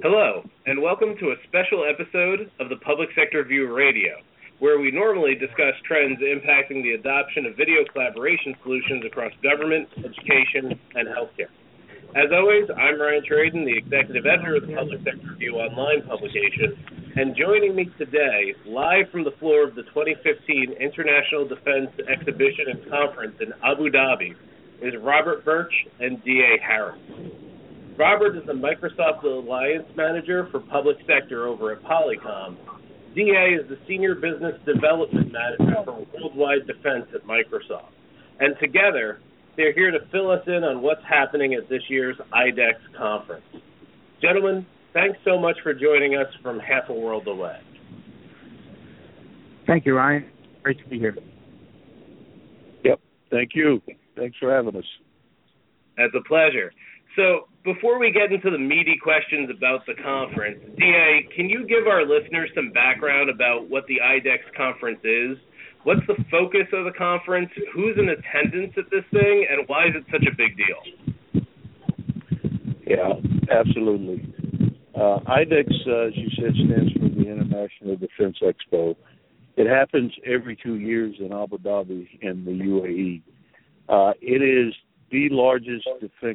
Hello, and welcome to a special episode of the Public Sector View Radio, where we normally discuss trends impacting the adoption of video collaboration solutions across government, education, and healthcare. As always, I'm Ryan Traden, the executive editor of the Public Sector View online publication, and joining me today, live from the floor of the 2015 International Defense Exhibition and Conference in Abu Dhabi, is Robert Birch and D.A. Harris. Robert is the Microsoft Alliance Manager for Public Sector over at Polycom. DA is the Senior Business Development Manager for Worldwide Defense at Microsoft. And together, they're here to fill us in on what's happening at this year's IDEX conference. Gentlemen, thanks so much for joining us from half a world away. Thank you, Ryan. Great to be here. Yep, thank you. Thanks for having us. It's a pleasure. So before we get into the meaty questions about the conference, DA, can you give our listeners some background about what the IDEX conference is? What's the focus of the conference? Who's in attendance at this thing? And why is it such a big deal? Yeah, absolutely. IDEX, as you said, stands for the International Defense Expo. It happens every 2 years in Abu Dhabi in the UAE. It is the largest defense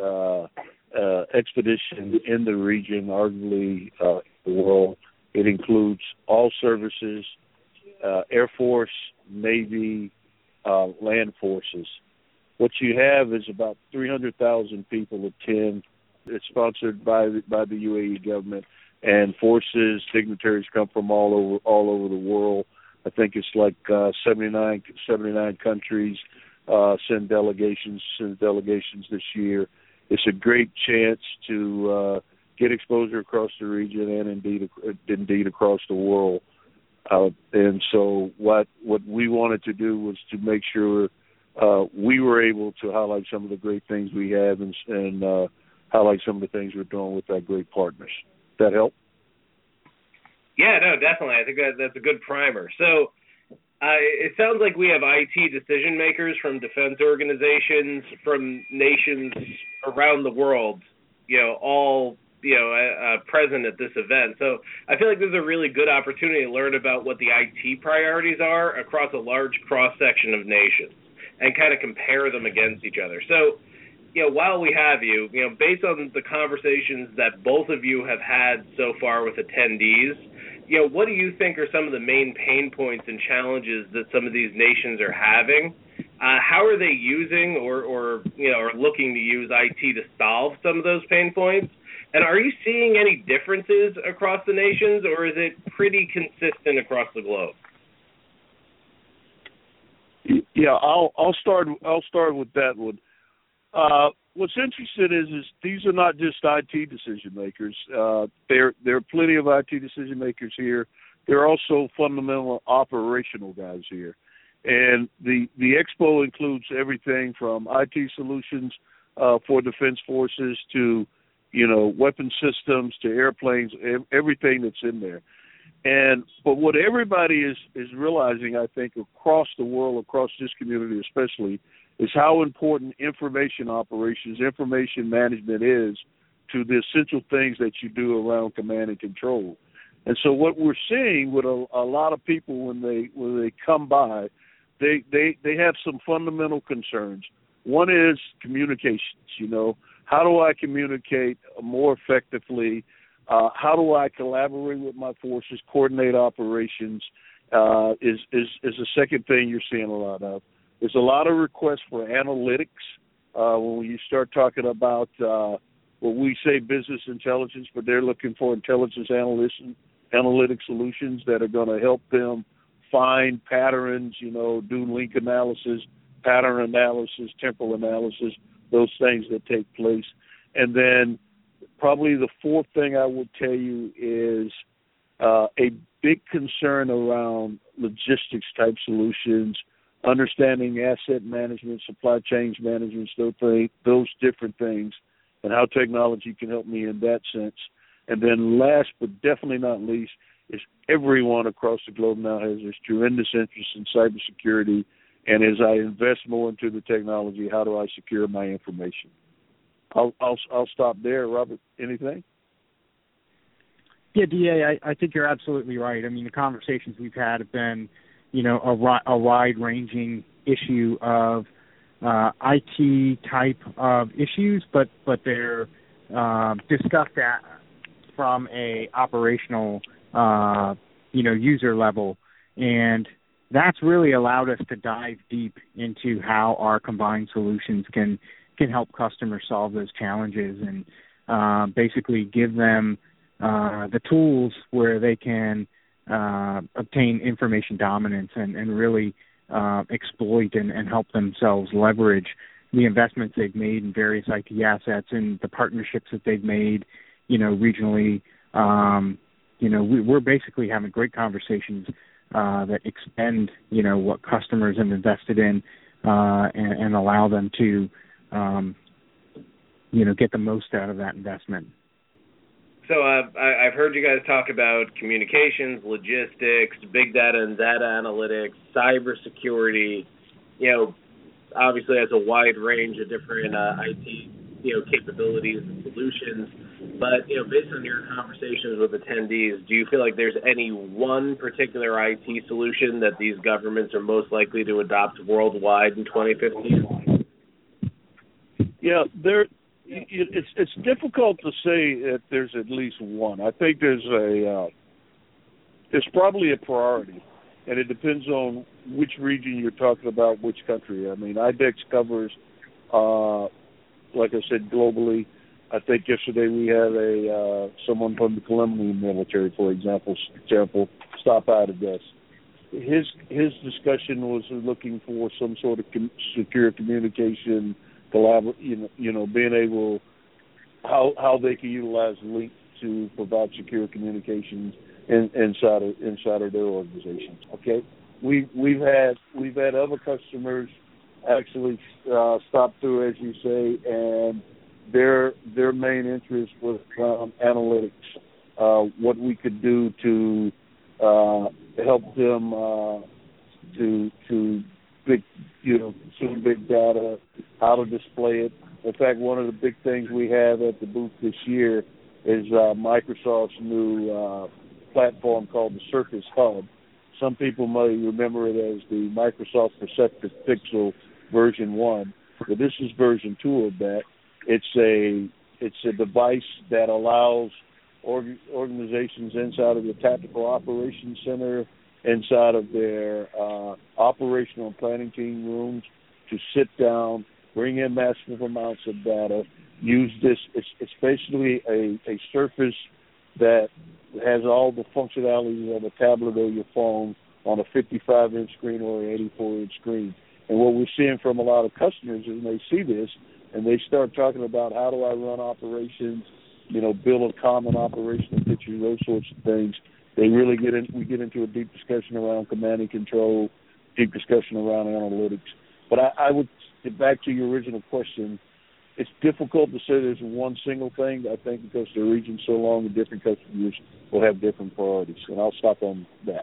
expedition in the region, arguably the world. It includes all services, Air Force, Navy, land forces. What you have is about 300,000 people attend. It's sponsored by the UAE government, and forces, dignitaries come from all over the world. I think it's like 79 countries. Send delegations this year. It's a great chance to get exposure across the region and indeed across the world. And so what we wanted to do was to make sure we were able to highlight some of the great things we have and highlight some of the things we're doing with our great partners. That help? Yeah, no, definitely. I think that's a good primer. So it sounds like we have IT decision makers from defense organizations, from nations around the world, all present at this event. So I feel like this is a really good opportunity to learn about what the IT priorities are across a large cross-section of nations and kind of compare them against each other. So, while we have you, based on the conversations that both of you have had so far with attendees, what do you think are some of the main pain points and challenges that some of these nations are having? How are they using or looking to use IT to solve some of those pain points? And are you seeing any differences across the nations, or is it pretty consistent across the globe? Yeah, I'll start with that one. What's interesting is these are not just IT decision makers. There are plenty of IT decision makers here. There are also fundamental operational guys here. And the expo includes everything from IT solutions for defense forces to, weapon systems to airplanes, everything that's in there. But what everybody is realizing, I think, across the world, across this community especially, is how important information operations, information management is to the essential things that you do around command and control. And so what we're seeing with a lot of people when they come by, they have some fundamental concerns. One is communications. How do I communicate more effectively? How do I collaborate with my forces, coordinate operations? Is the second thing you're seeing a lot of. There's a lot of requests for analytics when you start talking about what we say business intelligence, but they're looking for intelligence analytic solutions that are going to help them find patterns, do link analysis, pattern analysis, temporal analysis, those things that take place. And then probably the fourth thing I would tell you is a big concern around logistics type solutions, understanding asset management, supply chain management, those different things, and how technology can help me in that sense. And then last but definitely not least is everyone across the globe now has this tremendous interest in cybersecurity. And as I invest more into the technology, how do I secure my information? I'll stop there. Robert, anything? Yeah, DA, I think you're absolutely right. I mean, the conversations we've had have been, a wide-ranging issue of IT type of issues, but they're discussed from a operational, user level, and that's really allowed us to dive deep into how our combined solutions can help customers solve those challenges and basically give them the tools where they can obtain information dominance and really exploit and help themselves leverage the investments they've made in various IT assets and the partnerships that they've made, regionally. We're basically having great conversations that extend, what customers have invested in and allow them to, get the most out of that investment. So I've heard you guys talk about communications, logistics, big data and data analytics, cybersecurity. Obviously has a wide range of different IT, capabilities and solutions. But based on your conversations with attendees, do you feel like there's any one particular IT solution that these governments are most likely to adopt worldwide in 2015? Yeah, it's difficult to say that there's at least one. I think there's probably a priority, and it depends on which region you're talking about, which country. I mean, IDEX covers, like I said, globally. I think yesterday we had someone from the Colombian military, for example, stop out of this. His discussion was looking for some sort of secure communication, being able how they can utilize Link to provide secure communications inside of their organizations. Okay, we've had other customers actually stop through, as you say, and their main interest was around analytics, what we could do to help them to consume big data, how to display it. In fact, one of the big things we have at the booth this year is Microsoft's new platform called the Surface Hub. Some people may remember it as the Microsoft Perceptive Pixel version 1, but this is version 2 of that. It's a device that allows organizations inside of the Tactical Operations Center, inside of their operational planning team rooms, to sit down, bring in massive amounts of data, use this. It's basically a surface that has all the functionalities of a tablet or your phone on a 55-inch screen or an 84-inch screen. And what we're seeing from a lot of customers is they see this and they start talking about, how do I run operations, build a common operational picture, those sorts of things. We get into a deep discussion around command and control, deep discussion around analytics. But I would get back to your original question. It's difficult to say there's one single thing, I think, because the region's so long and different customers will have different priorities. And I'll stop on that.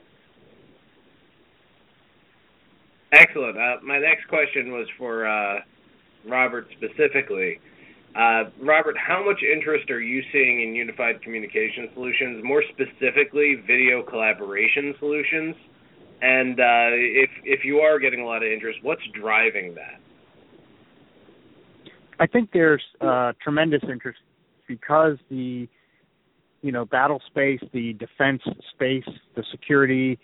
Excellent. My next question was for Robert specifically. Robert, how much interest are you seeing in unified communication solutions, more specifically video collaboration solutions? And if you are getting a lot of interest, what's driving that? I think there's tremendous interest because the battle space, the defense space, the security,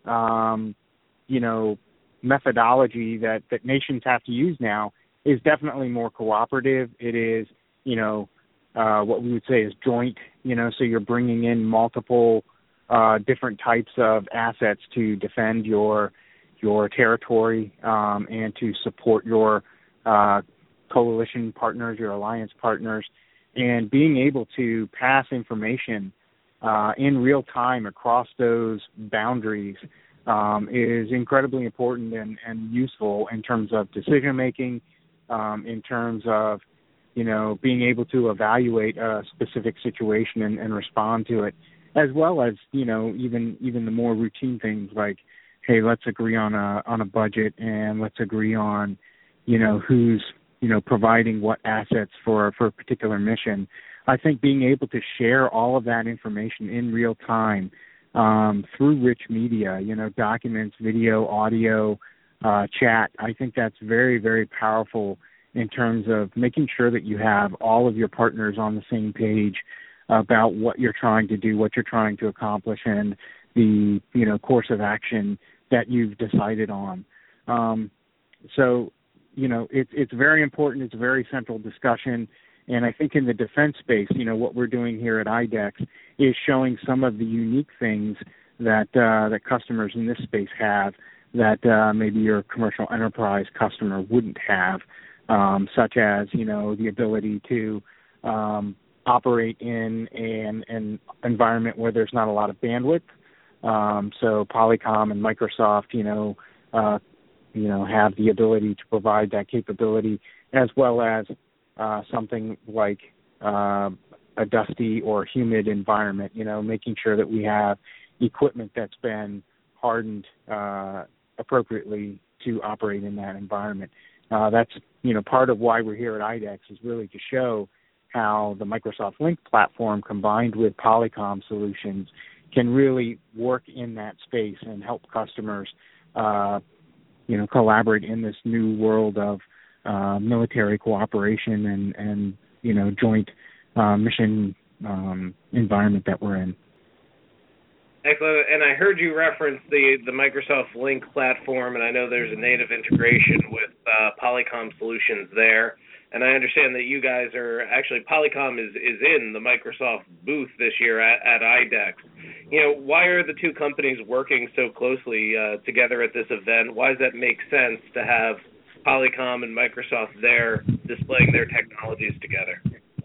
methodology that nations have to use now is definitely more cooperative. It is, what we would say is joint, so you're bringing in multiple different types of assets to defend your territory and to support your coalition partners, your alliance partners, and being able to pass information in real time across those boundaries is incredibly important and useful in terms of decision making, in terms of being able to evaluate a specific situation and respond to it, as well as even the more routine things like, hey, let's agree on a budget and let's agree on who's providing what assets for a particular mission. I think being able to share all of that information in real time through rich media, documents, video, audio, chat, I think that's very, very powerful in terms of making sure that you have all of your partners on the same page about what you're trying to do, what you're trying to accomplish, and the course of action that you've decided on. So it's very important. It's a very central discussion. And I think in the defense space, what we're doing here at IDEX is showing some of the unique things that customers in this space have that maybe your commercial enterprise customer wouldn't have, such as, the ability to operate in an environment where there's not a lot of bandwidth. So Polycom and Microsoft, have the ability to provide that capability, as well as something like a dusty or humid environment, making sure that we have equipment that's been hardened appropriately to operate in that environment. That's, part of why we're here at IDEX is really to show how the Microsoft Lync platform combined with Polycom solutions can really work in that space and help customers, collaborate in this new world of military cooperation and joint mission environment that we're in. Excellent. And I heard you reference the Microsoft Lync platform, and I know there's a native integration with Polycom solutions there. And I understand that you guys are actually, Polycom is in the Microsoft booth this year at IDEX. Why are the two companies working so closely together at this event? Why does that make sense to have Polycom and Microsoft there displaying their technologies together?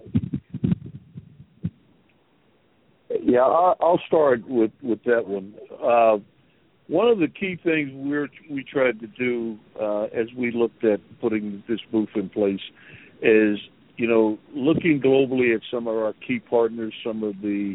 Yeah, I'll start with that one. One of the key things we tried to do as we looked at putting this booth in place is, looking globally at some of our key partners, some of the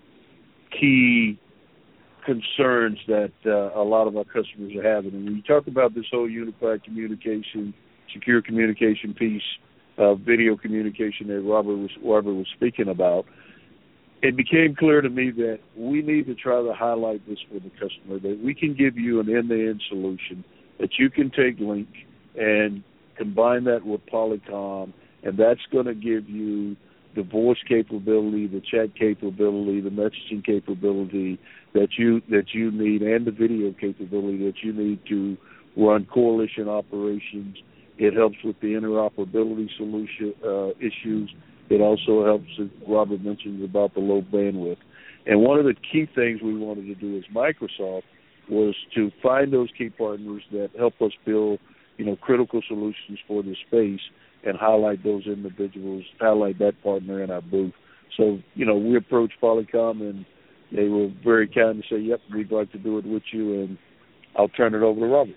key concerns that a lot of our customers are having. And when you talk about this whole unified communication, secure communication piece, video communication that Robert was speaking about, it became clear to me that we need to try to highlight this for the customer, that we can give you an end-to-end solution, that you can take Lync and combine that with Polycom, and that's going to give you the voice capability, the chat capability, the messaging capability that you need, and the video capability that you need to run coalition operations. It helps with the interoperability solution issues. It also helps, as Robert mentioned, about the low bandwidth. And one of the key things we wanted to do as Microsoft was to find those key partners that help us build, critical solutions for the space and highlight those individuals, highlight that partner in our booth. So, we approached Polycom, and they were very kind to say, yep, we'd like to do it with you, and I'll turn it over to Robert.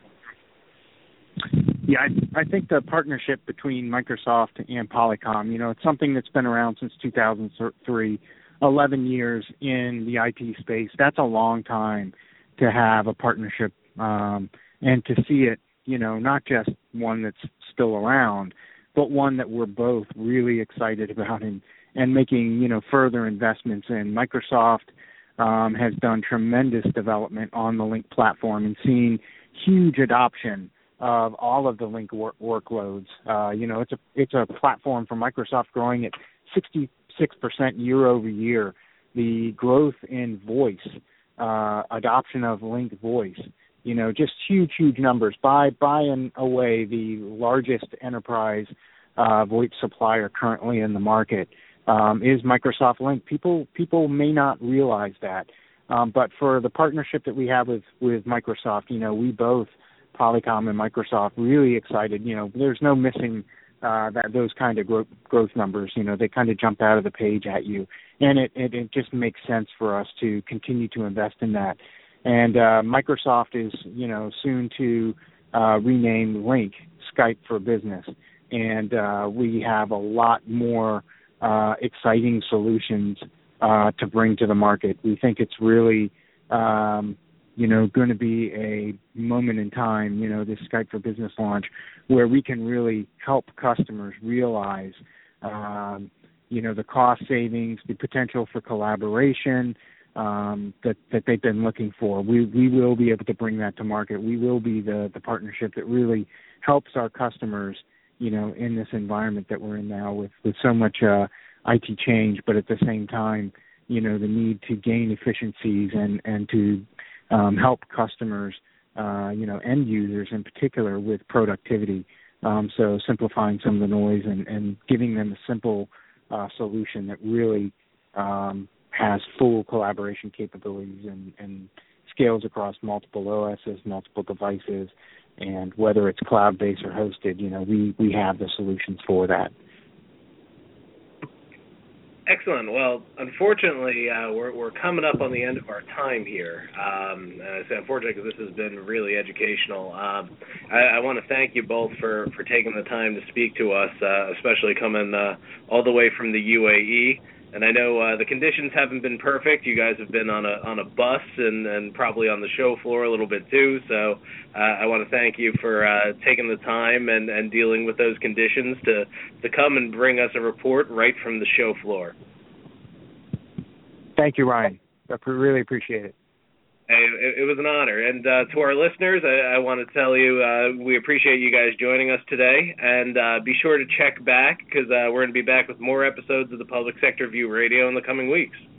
Yeah, I think the partnership between Microsoft and Polycom, it's something that's been around since 2003, 11 years in the IT space. That's a long time to have a partnership and to see it, not just one that's still around, but one that we're both really excited about and making, further investments in. Microsoft has done tremendous development on the Lync platform and seen huge adoption of all of the Lync workloads. It's a platform for Microsoft growing at 66% year over year. The growth in voice, adoption of Lync voice, just huge numbers. By and away, the largest enterprise VoIP supplier currently in the market is Microsoft Lync. People may not realize that, but for the partnership that we have with Microsoft, we both, Polycom and Microsoft, really excited. There's no missing those kind of growth numbers. They kind of jump out of the page at you, and it just makes sense for us to continue to invest in that. And Microsoft is soon to rename Lync Skype for Business, and we have a lot more exciting solutions to bring to the market. We think it's really going to be a moment in time, this Skype for Business launch, where we can really help customers realize, the cost savings, the potential for collaboration that they've been looking for. We will be able to bring that to market. We will be the partnership that really helps our customers, in this environment that we're in now with so much IT change, but at the same time, the need to gain efficiencies and to help customers, end users in particular with productivity. So simplifying some of the noise and giving them a simple solution that really has full collaboration capabilities and scales across multiple OSs, multiple devices, and whether it's cloud-based or hosted, we have the solutions for that. Excellent. Well, unfortunately, we're coming up on the end of our time here. I say unfortunately because this has been really educational. I want to thank you both for taking the time to speak to us, especially coming all the way from the UAE. And I know the conditions haven't been perfect. You guys have been on a bus and probably on the show floor a little bit too. So I want to thank you for taking the time and dealing with those conditions to come and bring us a report right from the show floor. Thank you, Ryan. I really appreciate it. Hey, it was an honor. And to our listeners, I want to tell you we appreciate you guys joining us today. And be sure to check back because we're going to be back with more episodes of the Public Sector View Radio in the coming weeks.